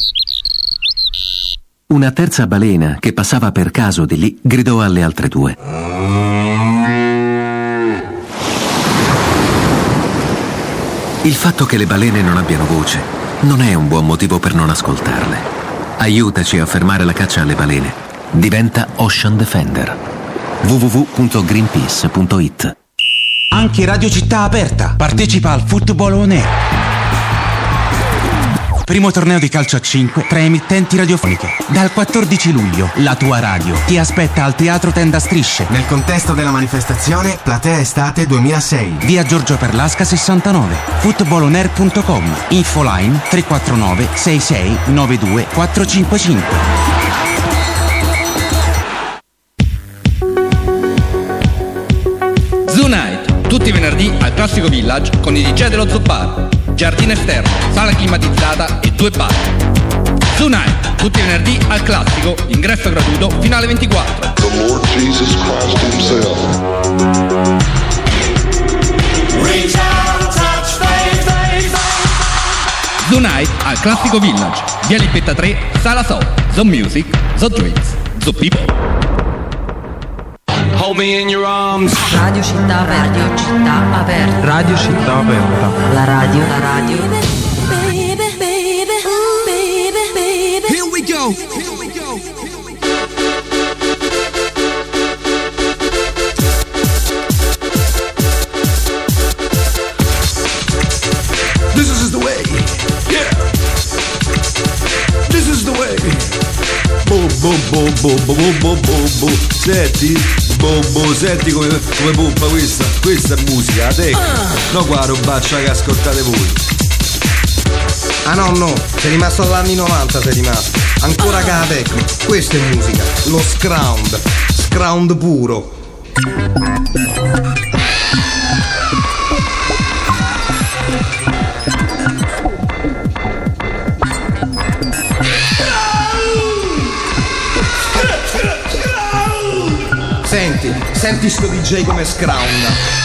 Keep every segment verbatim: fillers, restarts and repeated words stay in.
Una terza balena che passava per caso di lì gridò alle altre due. Il fatto che le balene non abbiano voce non è un buon motivo per non ascoltarle. Aiutaci a fermare la caccia alle balene. Diventa Ocean Defender. w w w punto greenpeace punto i t. Anche Radio Città Aperta partecipa al Football On Air. Primo torneo di calcio a cinque tra emittenti radiofoniche. Dal quattordici luglio la tua radio ti aspetta al Teatro Tenda Strisce, nel contesto della manifestazione Platea Estate duemilasei. Via Giorgio Perlasca sessantanove. football on air punto com. Infoline tre quattro nove sei sei nove due quattro cinque cinque. Zoo Night, tutti i venerdì al Classico Village con i D J dello Zoo Bar. Giardino esterno, sala climatizzata e due bar. Zoo Night, tutti i venerdì al Classico, ingresso gratuito fino alle ventiquattro. The Lord Jesus Christ himself. Reach out, touch, faith, faith, faith. Zoo Night al Classico Village, via Libetta tre, sala So, Zoo Music, Zoo Drinks, Zoo People. Hold me in your arms. Radio Città Aperta. Radio Città Aperta. Radio Città Aperta. La radio, la radio. Baby, baby, baby, baby. Here we go. Here we go. This is the way. Yeah. This is the way. Bo bo bo bo bo bo bo bo bo. Senti, bo bo, senti come, come pompa questa. Questa è musica, la tecnica. Uh. No qua robaccia che ascoltate voi. Ah no no, sei rimasto all'anni novanta, sei rimasto. Ancora uh. che la tecnica. Questa è musica, lo scround. Scround puro. Senti, senti sto D J come scrounda.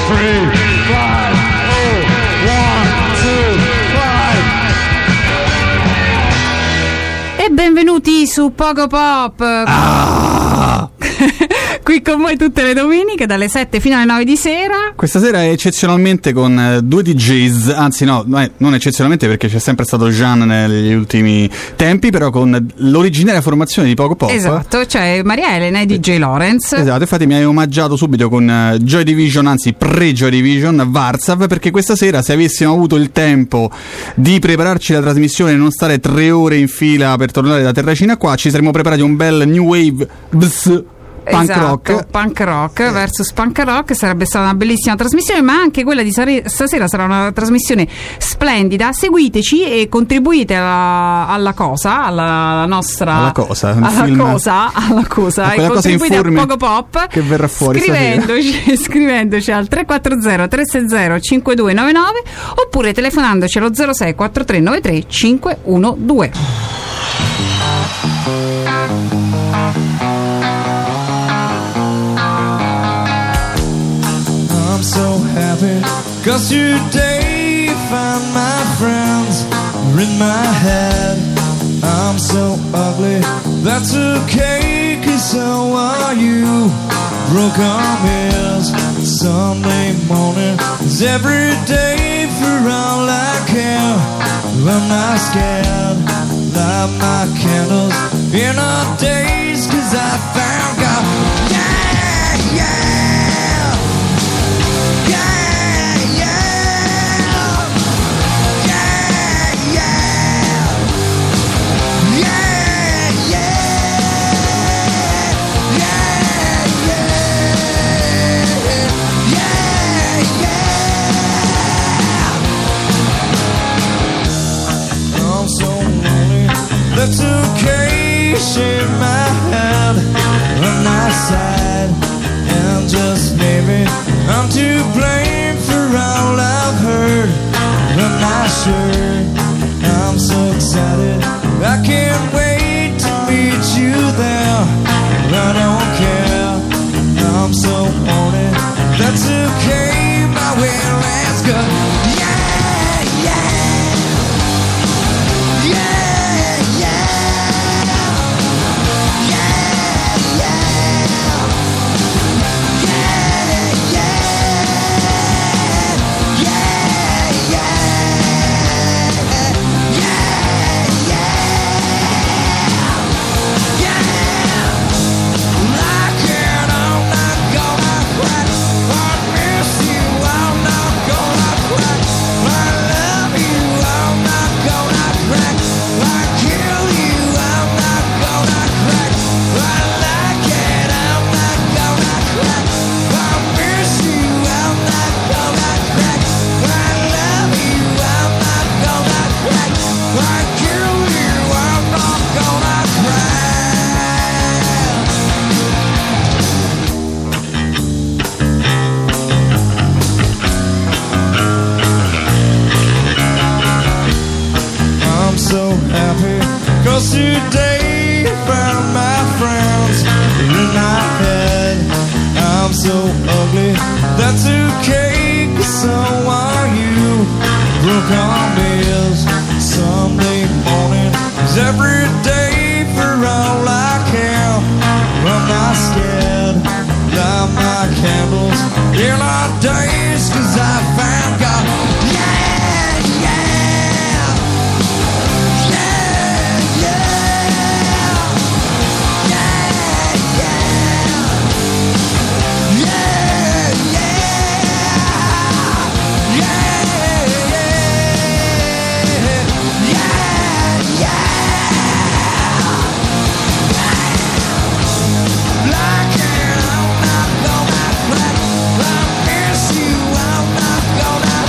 three, five, oh, one, two, five. E benvenuti su Pogo Pop. Ah! Qui con voi tutte le domeniche dalle sette fino alle nove di sera. Questa sera è eccezionalmente con eh, due D Js, anzi no, eh, non eccezionalmente perché c'è sempre stato Jean negli ultimi tempi, però con l'originaria formazione di Pogo Pop. Esatto, cioè Maria Elena e D J Lawrence. Esatto, infatti mi hai omaggiato subito con uh, Joy Division, anzi pre-Joy Division, Varsav, perché questa sera, se avessimo avuto il tempo di prepararci la trasmissione e non stare tre ore in fila per tornare da Terracina qua, ci saremmo preparati un bel new wave bzz, punk esatto, rock punk rock versus punk rock. Sarebbe stata una bellissima trasmissione, ma anche quella di sare- stasera sarà una trasmissione splendida. Seguiteci e contribuite alla, alla cosa, alla, alla nostra alla cosa, alla film, cosa, alla cosa e contribuite a Pogo Pop che verrà fuori scrivendoci, scrivendoci al tre quattro zero tre sei zero cinque due nove nove oppure telefonandoci allo zero sei quattro tre nove tre cinque uno due. I'm so happy, cause today found my friends are in my head. I'm so ugly, that's okay, cause so are you. Broke arm is Sunday morning, is every day for all I care. I'm not scared, light my candles in our days, cause I found God. Yeah, yeah. That's okay, shake my head on my side. And just maybe I'm to blame for all I've heard. I'm not sure, I'm so excited, I can't wait to meet you there. I don't care, I'm so horny, that's okay, my way let's go. Yeah, yeah. Cause today found my friends in my head. I'm so ugly, that's okay, cause so are you. Broke arm is Sunday morning, is every day for all I care. I'm not scared, light my candles in our days, cause I found God. Yeah, yeah. Gonna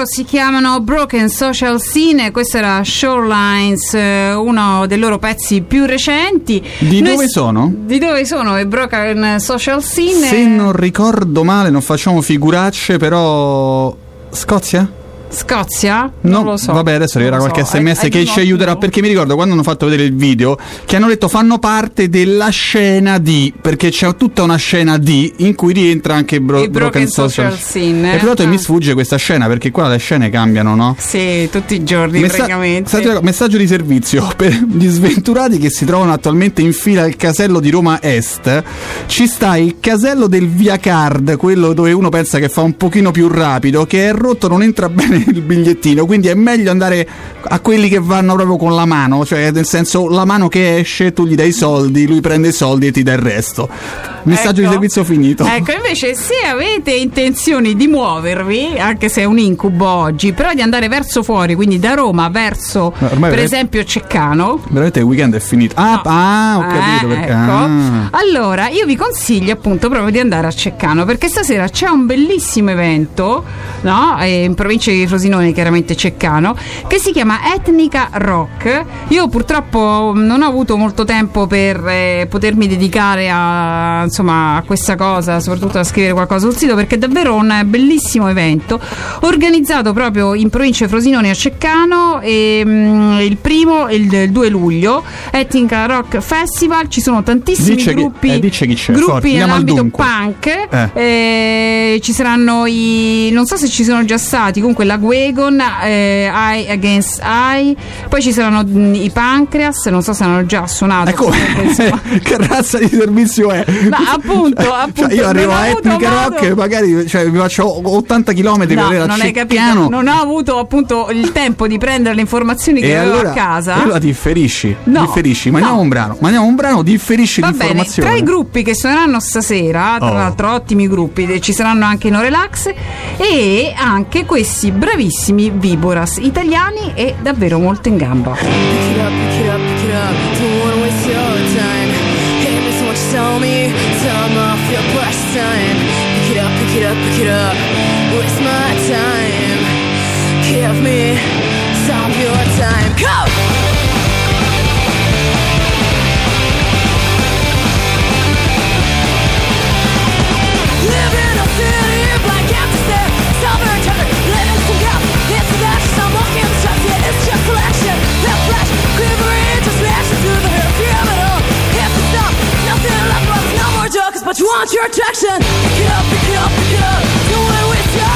si chiamano Broken Social Scene, questo era Shorelines, eh, uno dei loro pezzi più recenti. Di Noi dove s- sono? Di dove sono? I Broken Social Scene. Se non ricordo male, non facciamo figuracce, però Scozia? Scozia? No, Non lo so. vabbè, adesso arriverà Non lo qualche so. sms I- I che do ci not aiuterà, know. perché mi ricordo quando hanno fatto vedere il video che hanno detto fanno parte della scena di, perché c'è tutta una scena di in cui rientra anche Bro- I Broken Social Scene. E tra l'altro Ah. mi sfugge questa scena, perché qua le scene cambiano, no? Sì, tutti i giorni Messa- praticamente. messaggio, messaggio di servizio per gli sventurati che si trovano attualmente in fila al casello di Roma Est. Ci sta il casello del Via Card, quello dove uno pensa che fa un pochino più rapido, che è rotto, non entra bene il bigliettino, quindi è meglio andare a quelli che vanno proprio con la mano, cioè nel senso la mano che esce, tu gli dai i soldi, lui prende i soldi e ti dà il resto. Messaggio Ecco. di servizio finito. Ecco, invece se avete intenzioni di muovervi, anche se è un incubo oggi, però di andare verso fuori, quindi da Roma verso Ma ormai per veramente- esempio Ceccano. Veramente il weekend è finito. Ah, ah ho capito Eh, perché. ecco. Ah. Allora, io vi consiglio appunto proprio di andare a Ceccano, perché stasera c'è un bellissimo evento, no? Eh, in provincia di Frosinone, chiaramente Ceccano, che si chiama Etnica Rock. Io purtroppo non ho avuto molto tempo per eh, potermi dedicare a, insomma, a questa cosa, soprattutto a scrivere qualcosa sul sito, perché è davvero un bellissimo evento organizzato proprio in provincia di Frosinone a Ceccano, e, mm, il primo e il, il due luglio, Etnica Rock Festival. Ci sono tantissimi Dice chi- gruppi, eh, dice chi c'è, gruppi forza, andiamo al nell'ambito dunque. punk. Eh. Eh, ci saranno i, non so se ci sono già stati, comunque la Guegon, eh, Eye Against Eye, poi ci saranno mh, i Pancreas, non so se hanno già suonato. Ecco, che razza di servizio è? Ma appunto, appunto, Cioè, io arrivo non ho a avuto Etnica modo- Rock e magari cioè, mi faccio ottanta chilometri per No, arrivare a non hai capito, Ceccano. non ho avuto appunto il tempo di prendere le informazioni che E avevo allora, a casa. e allora differisci, No, differisci, mandiamo no. un brano, mandiamo un brano, differisci Va bene, l'informazione. tra i gruppi che suoneranno stasera, tra Oh. l'altro ottimi gruppi, ci saranno anche i No Relax e anche questi bravissimi Viboras italiani e davvero molto in gamba. Pick it up, pick it up, pick it up. Don't wanna waste your time. Hate me so much, tell me. Time off your pastime. Pick it up, pick it up, pick it up. Waste my time. Give me some of your time. Come! Live in a city, black empty stare. Southern country, living some gap. It's a dash, I'm walking the shots, yeah, it's just collection. That flash, quivering, just smashing through the hair. Feel it all, have to stop. Nothing left, but no more jokes, but you want your attraction. Pick it up, pick it up, pick it up. Don't wanna waste your